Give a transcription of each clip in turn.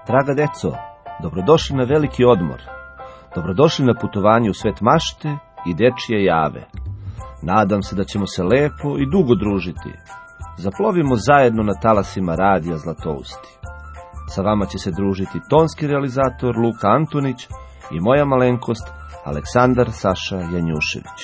Draga deco, dobrodošli na veliki odmor. Dobrodošli na putovanje u svet mašte i dečije jave. Nadam se da ćemo se lepo i dugo družiti. Zaplovimo zajedno na talasima radija Zlatousti. Sa vama će se družiti tonski realizator Luka Antonić i moja malenkost Aleksandar Saša Janjušević.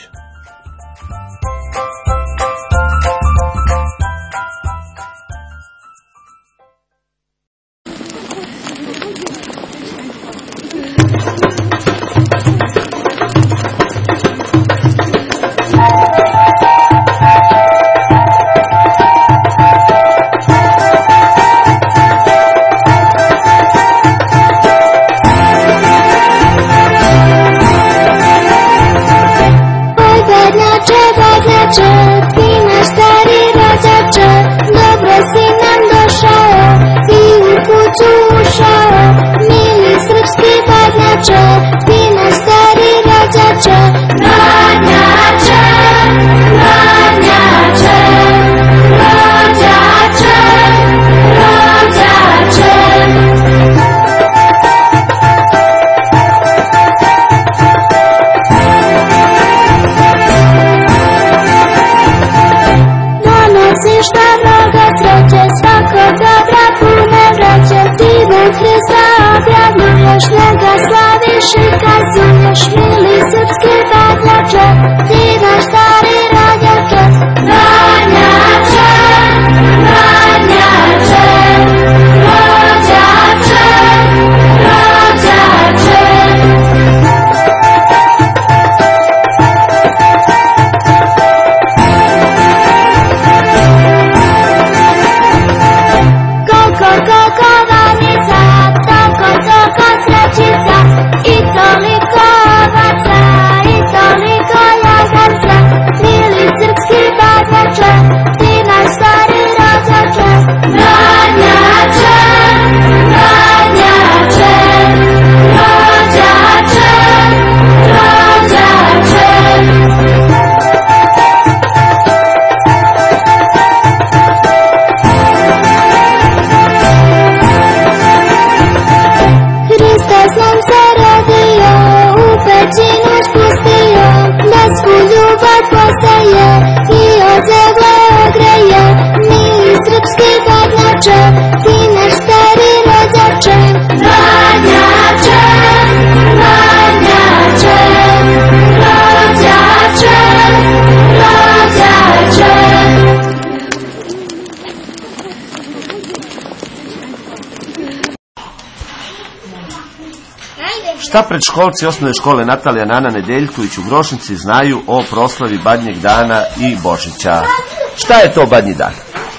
Šta predškolci osnovne škole Natalija Nana Nedeljković u Grošnici znaju o proslavi Badnjeg dana i Božića? Šta je to Badnji dan?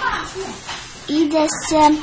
Ide se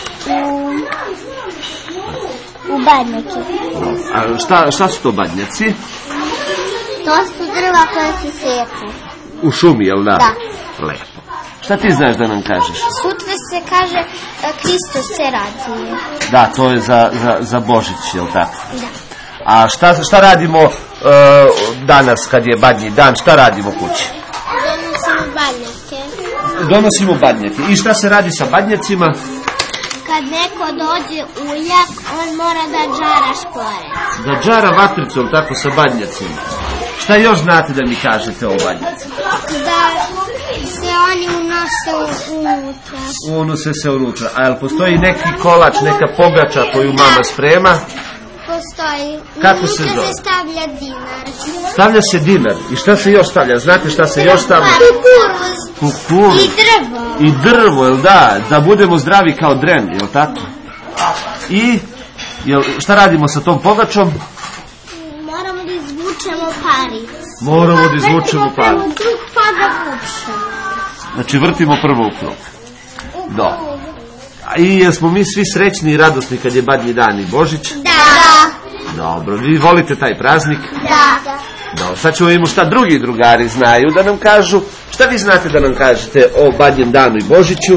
u badnjake. A šta su to badnjaci? To su drva koje se seku. U šumi, jel da? Da. Lepo. Šta ti znaš da nam kažeš? Sutra se kaže Hristos se radi. Da, to je za Božić, jel tako? Da. A šta radimo danas kad je Badnji dan, šta radimo kući? Donosimo badnjake. Donosimo badnjake. I šta se radi sa badnjacima? Kad neko dođe uljak, on mora da džara šporec. Da džara vatricu, jel tako, sa badnjacima. Šta još znate da mi kažete o badnjacima? Da se oni unose unutra. Unose se unutra. A jel postoji neki kolač, neka pogača koju mama sprema? Postoji. Kako se zove? Se stavlja dinar. Stavlja se dinar. I šta se još stavlja? Znate šta se još stavlja? Kukuruz. I drvo. I drvo, jel da? Da budemo zdravi kao dren, jel tako? I šta radimo sa tom pogačom? Moramo da izvučemo paricu. Moramo da izvučemo paricu. Vrtimo krug pa da pušamo. Znači vrtimo prvo u krug. Do. I jesmo mi svi srećni i radosni kad je Badnji dan i Božić? Da. Dobro, vi volite taj praznik? Da. Dobro, sad ćemo imamo šta drugi drugari znaju da nam kažu. Šta vi znate da nam kažete o Badnjem danu i Božiću?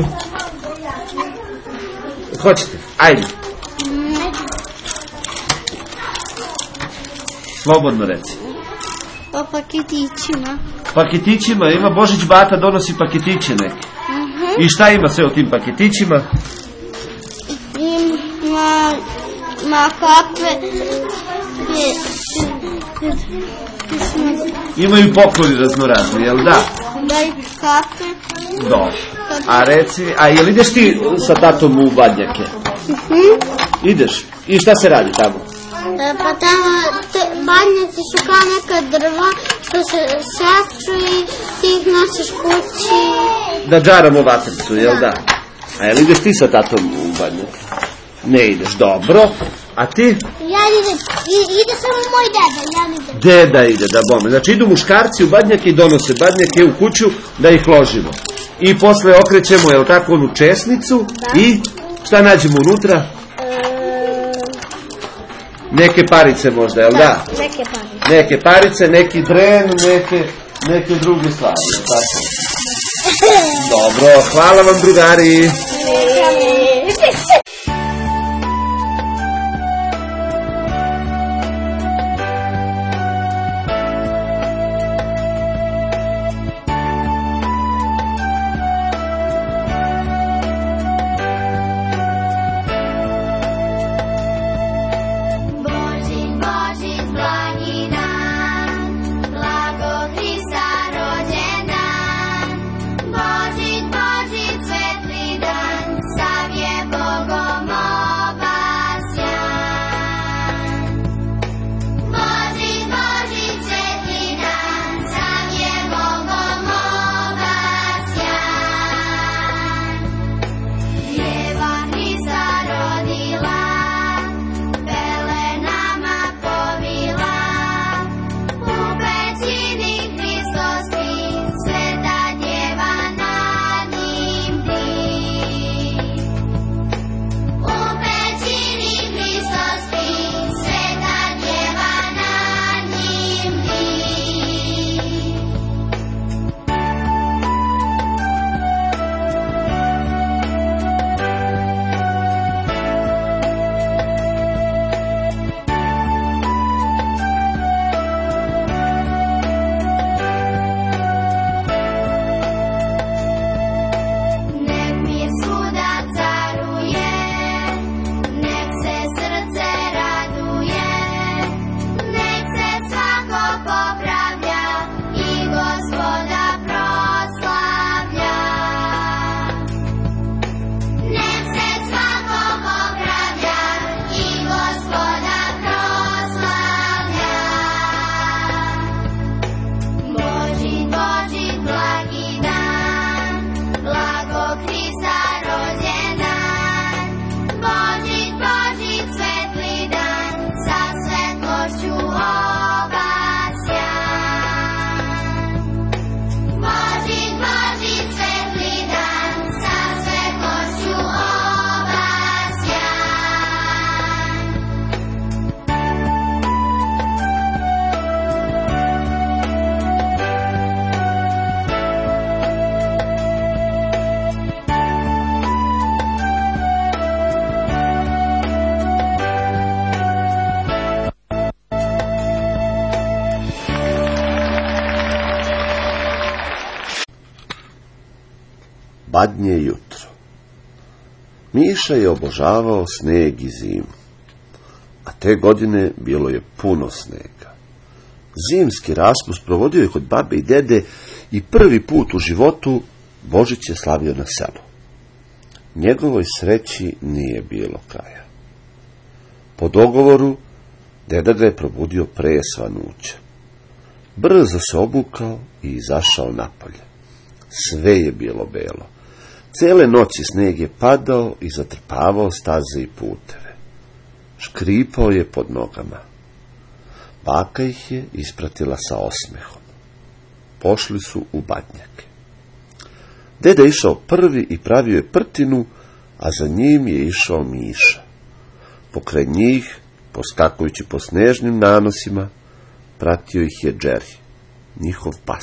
Hoćete? Ajde. Slobodno reci. Po paketićima. Paketićima, ima Božić bata donosi paketiće neke. I šta ima sve u tim paketićima? Ima ima kape. Imaju pokloni raznorazni, jel da? Da i kape. Dobro. A reci, jel ideš ti sa tatom u Badnjake? Ideš? I šta se radi tamo? Pa tamo badnjaci su kao neka drva što se seču i ti ih nosiš kući. Da džaramo vatricu, jel da? A jel ideš ti sa tatom u Badnjake? Ne ideš, dobro. A ti? Ja idem, ide samo moj deda, ja idem. Deda ide, da bome. Znači idu muškarci u Badnjake i donose Badnjake u kuću da ih ložimo. I posle okrećemo, jel tako, onu česnicu i šta nađemo unutra? Neke parice možda, jel da? Neke parice, neki dren, neke druge stvari. Tako. Dobro, hvala vam drugari. Badnje jutro. Miša je obožavao sneg i zimu, a te godine bilo je puno snega. Zimski raspust provodio je kod babe i dede i prvi put u životu Božić je slavio na selu. Njegovoj sreći nije bilo kraja. Po dogovoru, deda ga je probudio pre svanuća. Brzo se obukao i izašao napolje. Sve je bilo belo. Cele noći sneg je padao i zatrpavao staze i puteve. Škripao je pod nogama. Baka ih je ispratila sa osmehom. Pošli su u Badnjake. Deda je išao prvi i pravio je prtinu, a za njim je išao Miša. Pokraj njih, poskakujući po snežnim nanosima, pratio ih je Džeri, njihov pas.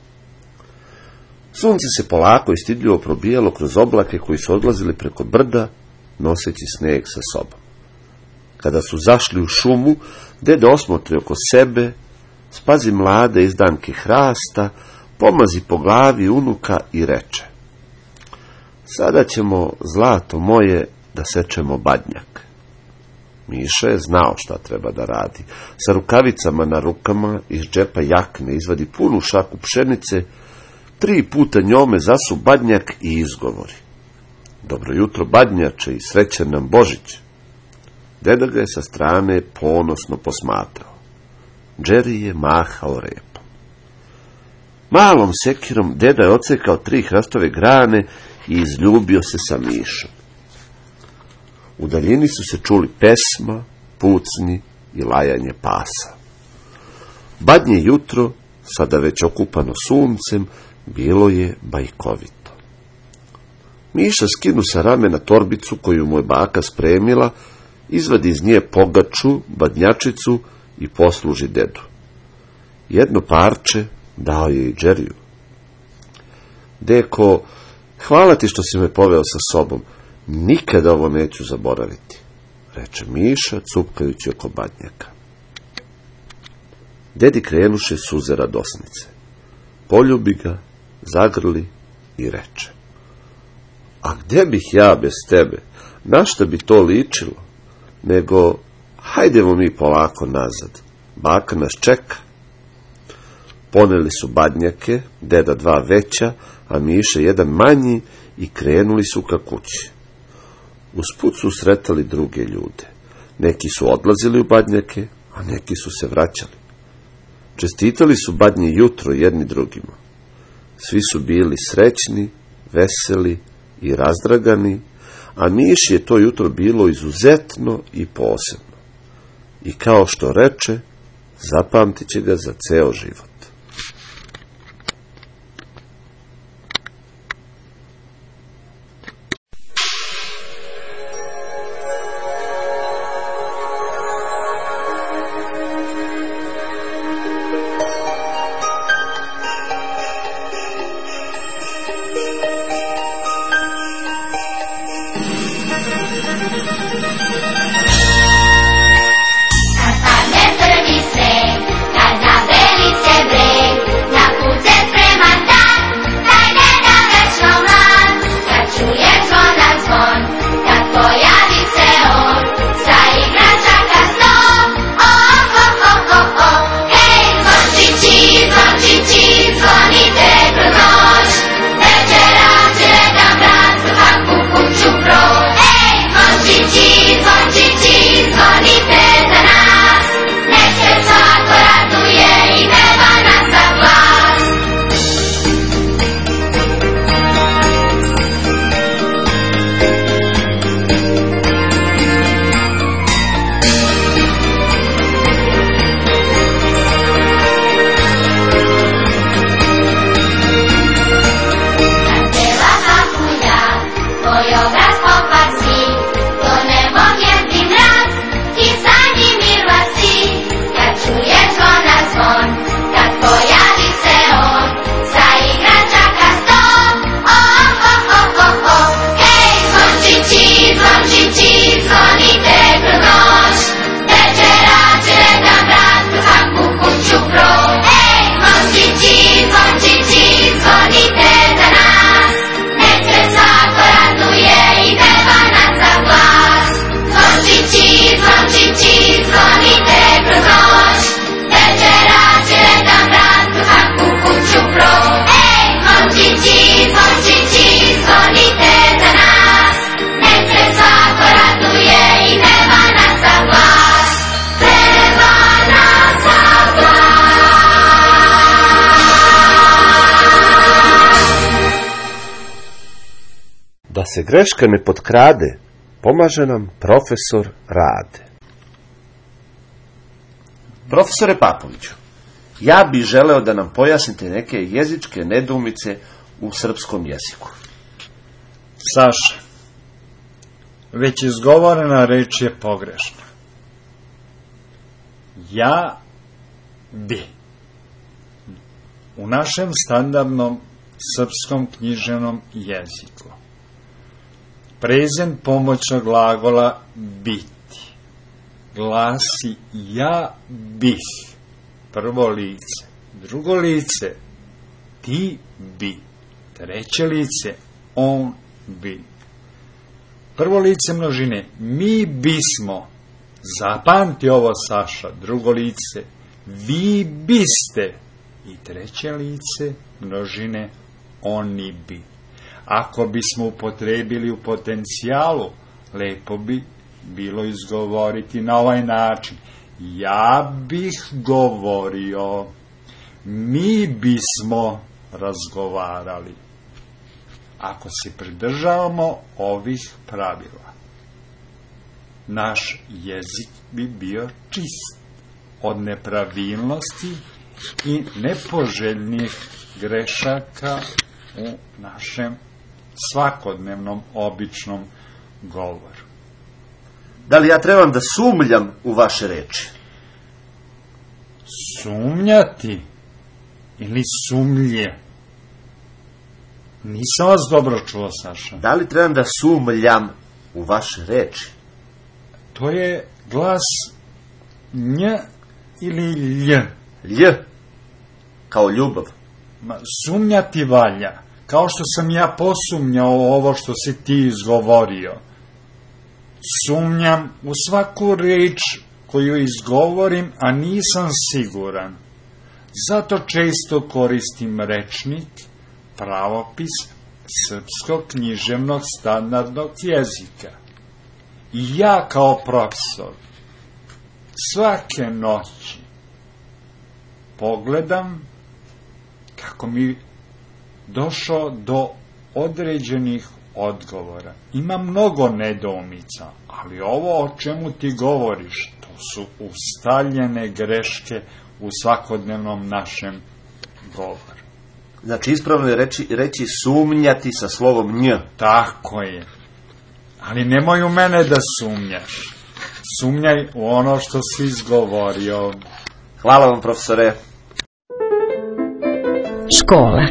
Sunce se polako i stidljivo probijalo kroz oblake koji su odlazili preko brda, noseći sneg sa sobom. Kada su zašli u šumu, deda osmotri oko sebe, spazi mlade izdanke hrasta, pomazi po glavi unuka i reče: sada ćemo, zlato moje, da sečemo badnjak. Miša je znao šta treba da radi. Sa rukavicama na rukama iz džepa jakne izvadi punu šaku pšenice, 3 puta njome zasu badnjak i izgovori: dobro jutro, badnjače, i srećan nam Božić. Deda ga je sa strane ponosno posmatrao. Džeri je mahao repom. Malom sekirom deda je odsekao 3 hrastove grane i izljubio se sa Mišom. U daljini su se čuli pesma, pucnji i lajanje pasa. Badnje jutro, sada već okupano suncem, bilo je bajkovito. Miša skinu sa ramena torbicu koju mu je baka spremila, izvadi iz nje pogaču, badnjačicu i posluži dedu. Jedno parče dao je i Džeriju. Deko, hvala ti što si me poveo sa sobom. Nikada ovo neću zaboraviti, reče Miša, cupkajući oko badnjaka. Dedi krenuše suze radosnice. Poljubi ga, zagrli i reče: a gde bih ja bez tebe? Na šta bi to ličilo? Nego, hajdemo mi polako nazad. Baka nas čeka. Poneli su badnjake, deda 2 veća, a Miša 1 manji, i krenuli su ka kući. Usput su sretali druge ljude. Neki su odlazili u badnjake, a neki su se vraćali. Čestitali su badnje jutro jedni drugima. Svi su bili srećni, veseli i razdragani, a Miši je to jutro bilo izuzetno i posebno. I kao što reče, zapamtit će ga za ceo život. Da se greška ne potkrade, pomaže nam profesor Rade. Profesore Papoviću, ja bih želeo da nam pojasnite neke jezičke nedoumice u srpskom jeziku. Saša, već izgovorena reč je pogrešna. Ja bi. U našem standardnom srpskom književnom jeziku prezent pomoćnog glagola biti glasi ja bih, prvo lice, drugo lice ti bi, treće lice on bi. Prvo lice množine mi bismo, Zapamti ovo, Saša, drugo lice, vi biste, i treće lice množine, oni bi. Ako bismo upotrebili u potencijalu, lepo bi bilo izgovoriti na ovaj način. Ja bih govorio, mi bismo razgovarali. Ako se pridržavamo ovih pravila, naš jezik bi bio čist od nepravilnosti i nepoželjnih grešaka u našem svakodnevnom, običnom govoru. Da li ja trebam da sumnjam u vaše reči? Sumnjati ili sumlje? Nisam vas dobro čuo, Saša. Da li trebam da sumnjam u vaše reči? To je glas nj ili lj. Lj, kao ljubav. Sumnjati valja, kao što sam ja posumnjao ovo što si ti izgovorio. Sumnjam u svaku reč koju izgovorim, a nisam siguran. Zato često koristim rečnik, pravopis srpskog književnog standardnog jezika. I ja kao profesor svake noći pogledam kako mi došao do određenih odgovora. Ima mnogo nedoumica, ali ovo o čemu ti govoriš, to su ustaljene greške u svakodnevnom našem govoru. Znači, ispravno je reći sumnjati sa slovom nj. Tako je. Ali nemoj u mene da sumnjaš. Sumnjaj u ono što si izgovorio. Hvala vam, profesore. Škola.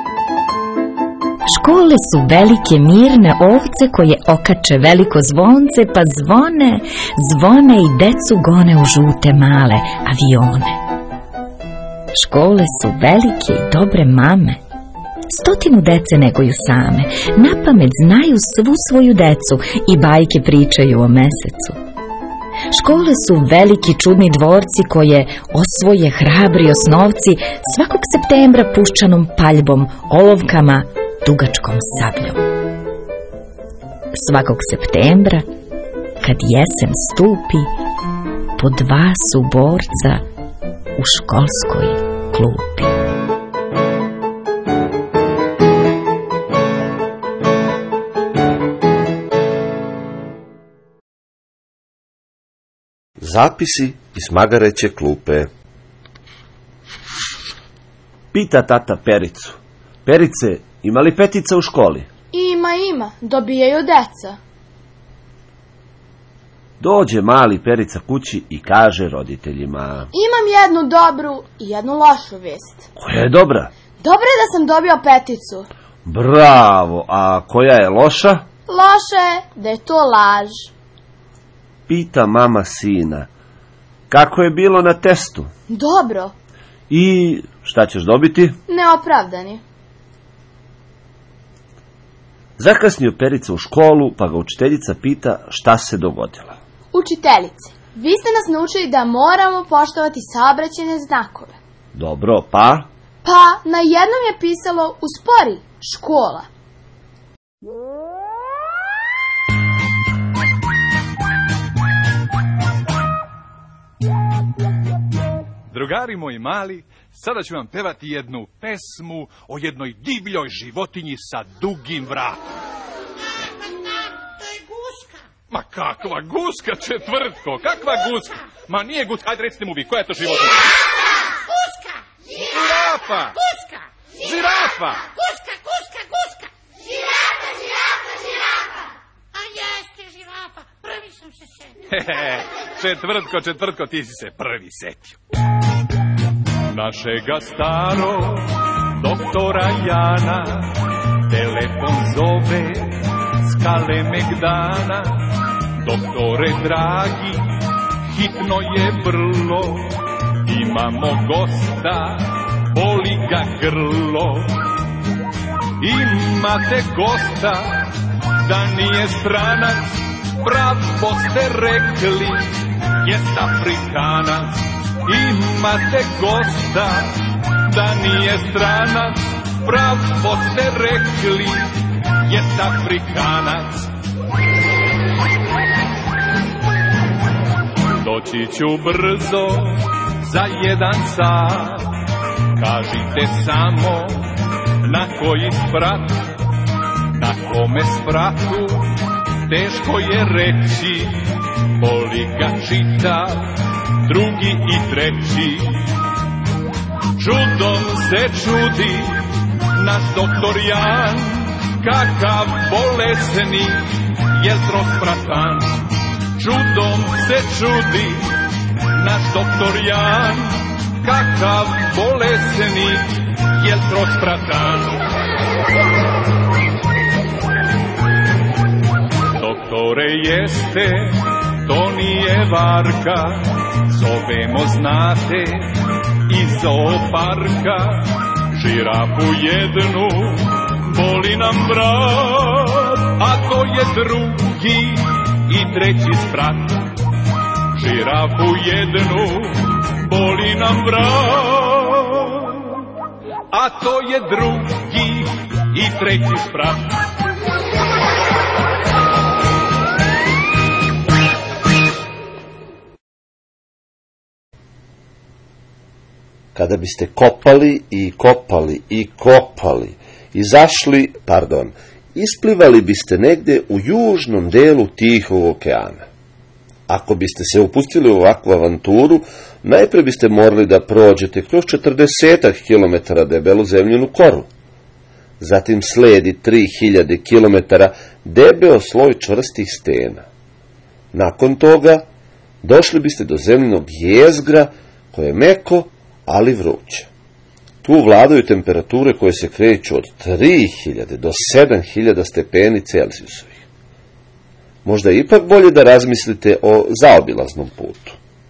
Škole su velike mirne ovce koje okače veliko zvonce, pa zvone, zvone i decu gone u žute male avione. Škole su velike i dobre mame. 100 dece neguju same, napamet znaju svu svoju decu i bajke pričaju o mesecu. Škole su veliki čudni dvorci koje osvoje hrabri osnovci svakog septembra puščanom paljbom, olovkama, dugačkom sabljom. Svakog septembra, kad jesen stupi, po 2 su borca u školskoj klupi. Zapisi iz magareće klupe. Pita tata Pericu. Perice, ima li petica u školi? Ima, dobijaju deca. Dođe mali Perica kući i kaže roditeljima: Imam jednu dobru i jednu lošu vest. Koja je dobra? Dobro je da sam dobio peticu. Bravo, a koja je loša? Loše je da je to laž. Pita mama sina: Kako je bilo na testu? Dobro. I šta ćeš dobiti? Neopravdani. Zakasnio Perica u školu, pa ga učiteljica pita šta se dogodilo. Učiteljice, vi ste nas naučili da moramo poštovati saobraćajne znakove. Dobro, pa? Pa na jednom je pisalo uspori, škola. Drugari moji mali, sada ću vam pevati jednu pesmu o jednoj divljoj životinji sa dugim vratom. To je guska. Ma kakva guska, Četvrtko, kakva guska? Ma nije guska, ajde recite mu vi, koja je to životinja? Guska. Žirafa. Guska. Žirafa. Guska. Žirafa. A jeste žirafa, prvi sam se setio. Četvrtko, ti si se prvi setio. Našega staro doktora Jana telefon zove s Kalemegdana. Doktore dragi, hitno je vrlo, imamo gosta, boli ga grlo. Imate gosta, da nije stranac, pravo ste rekli, jest Afrikanac, imate gosta, da nije stranac, pravo ste rekli, jest Afrikanac. Doći ću brzo, za 1 sat, kažite samo na koji sprat, na kome spratu, teško je reći, boli ga čita, drugi i treći. Čudom se čudi naš doktor Jan, kakav bolesni, jel trospratan. Čudom se čudi naš doktor Jan, kakav bolesni, jel trospratan. Doktore jeste, to nije varka, zovemo znate iz zooparka. Žirafu jednu, boli nam vrat, a to je drugi i treći sprat. Žirafu jednu, boli nam vrat, a to je drugi i treći sprat. Kada biste kopali i kopali i kopali, isplivali biste negde u južnom delu Tihog okeana. Ako biste se upustili u ovakvu avanturu, najpre biste morali da prođete kroz 40 km debelu zemljinu koru. Zatim sledi 3000 km debeo sloj čvrstih stena. Nakon toga došli biste do zemljinog jezgra koje je meko, ali vruće. Tu vladaju temperature koje se kreću od 3000 do 7000 stepeni Celzijusovih. Možda je ipak bolje da razmislite o zaobilaznom putu.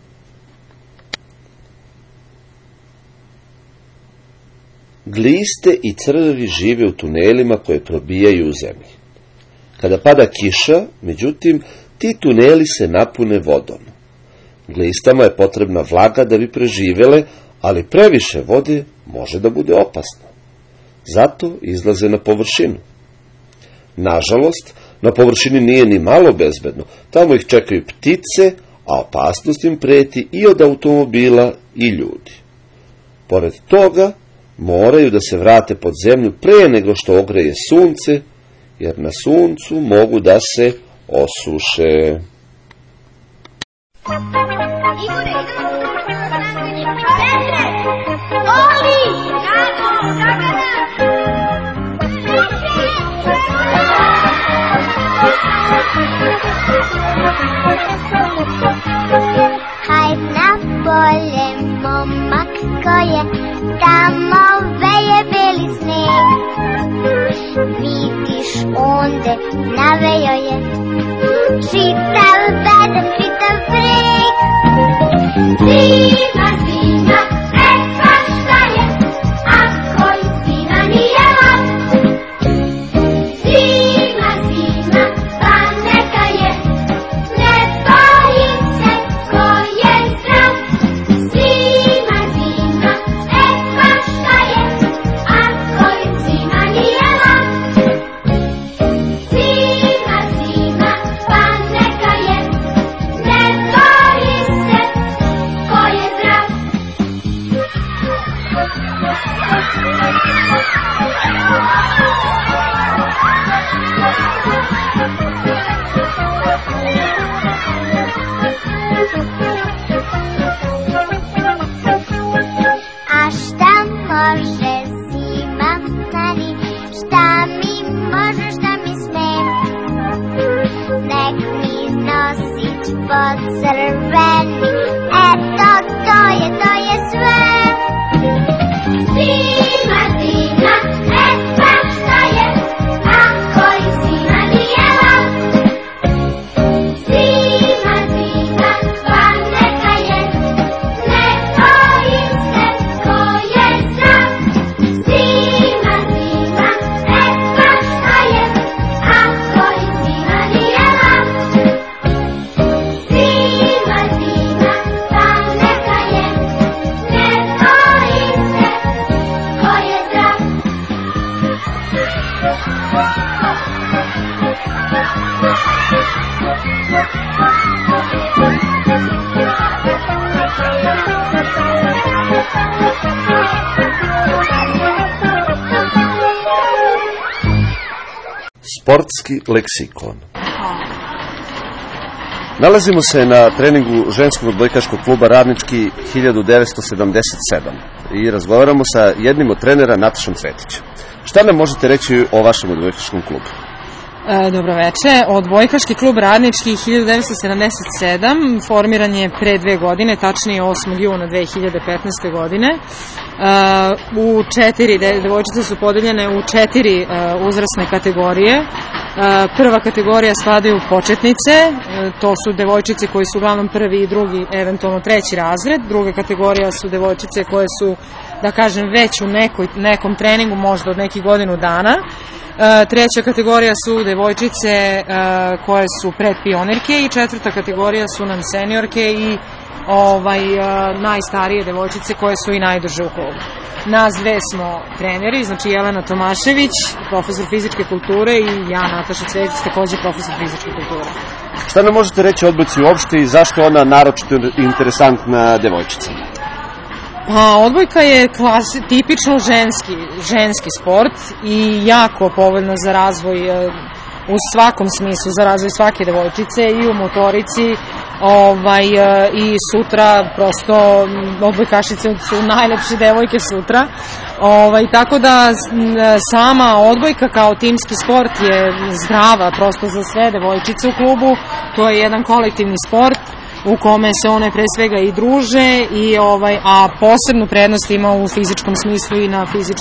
Gliste i crvi žive u tunelima koje probijaju u zemlji. Kada pada kiša, međutim, ti tuneli se napune vodom. Glistama je potrebna vlaga da bi preživele, ali previše vode može da bude opasno. Zato izlaze na površinu. Nažalost, na površini nije ni malo bezbedno. Tamo ih čekaju ptice, a opasnost im preti i od automobila i ljudi. Pored toga, moraju da se vrate pod zemlju pre nego što ogreje sunce, jer na suncu mogu da se osuše. Hajd na polje, momak ko je, tamo veje beli sneg. Vidiš onde naveo je čitav bedem, čitav breg. Zima, zima, pa šta je, ako zima nije lak. Zima, zima, pa neka je, ne boji se ko je zdrav. Zima, zima, pa šta je, ako zima nije lak. Zima, zima, pa neka je, ne boji se ko je Sportski leksikon. Nalazimo se na treningu ženskog odbojkaškog kluba Radnički 1977 i razgovaramo sa jednim od trenera, Natašom Cvetićem. Šta nam možete reći o vašem odbojkaškom klubu? Dobroveče. Odbojkaški klub Radnički 1977 formiran je pre 2 godine, tačnije 8. juna 2015. godine. Devojčice su podeljene u 4 uzrasne kategorije. Prva kategorija spadaju početnice, to su devojčice koji su uglavnom prvi i drugi, eventualno 3. razred. Druga kategorija su devojčice koje su, da kažem, već u nekom treningu, možda od nekih godinu dana. Treća kategorija su devojčice koje su predpionirke i 4. kategorija su nam seniorke i najstarije devojčice koje su i najduže u klubu. Nas dve smo treneri, znači Jelena Tomašević, profesor fizičke kulture, i ja, Nataša Cvetić, takođe profesor fizičke kulture. Šta nam možete reći o odbojci uopšte i zašto je ona naročito interesantna devojčicama? Pa, odbojka je tipično ženski sport i jako povoljno za razvoj u svakom smislu, za razvoj svake devojčice i u motorici i sutra prosto odbojkašice su najlepše devojke sutra. Tako da sama odbojka kao timski sport je zdrava prosto za sve devojčice u klubu. To je jedan kolektivni sport u kome se one pre svega i druže, a posebnu prednost ima u fizičkom smislu i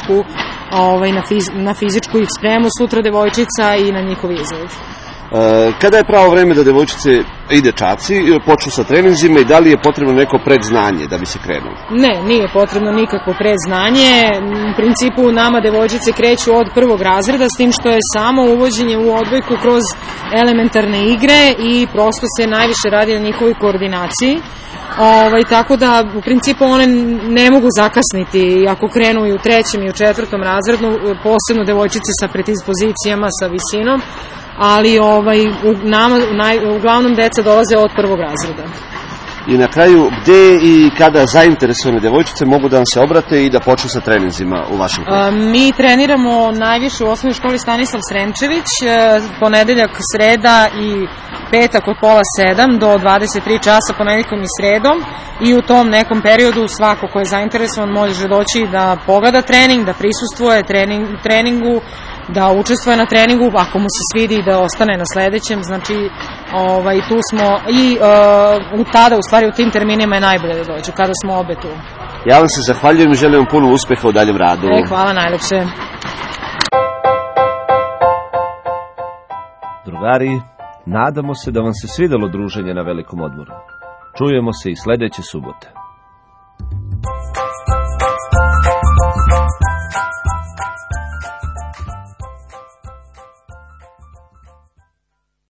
na fizičku ih spremu sutra devojčica i na njihov izgled. Kada je pravo vreme da devojčice i dečaci počnu sa treninzima i da li je potrebno neko predznanje da bi se krenulo? Ne, nije potrebno nikakvo predznanje. U principu nama devojčice kreću od 1. razreda, s tim što je samo uvođenje u odbojku kroz elementarne igre i prosto se najviše radi na njihovoj koordinaciji. Tako da u principu one ne mogu zakasniti ako krenu i u 3. i u 4. razredu, posebno devojčice sa predispozicijama, sa visinom, ali uglavnom deca dolaze od 1. razreda. I na kraju, gde i kada zainteresovane devojčice mogu da vam se obrate i da počnu sa treninzima u vašem klubu? Mi treniramo najviše u osnovnoj školi Stanislav Srenčević, ponedeljak, sreda i petak od 6:30 do 23 časa ponedeljkom i sredom, i u tom nekom periodu svako ko je zainteresovan može doći da pogleda trening, da prisustvuje treningu, da učestvuje na treningu, ako mu se svidi da ostane na sledećem. Znači tu smo i u tim terminima je najbolje da dođu, kada smo obe tu. Ja vam se zahvaljujem i želim vam puno uspeha u daljem radu. Hvala najlepše. Drugari, nadamo se da vam se svidelo druženje na velikom odmoru. Čujemo se i sledeće subote.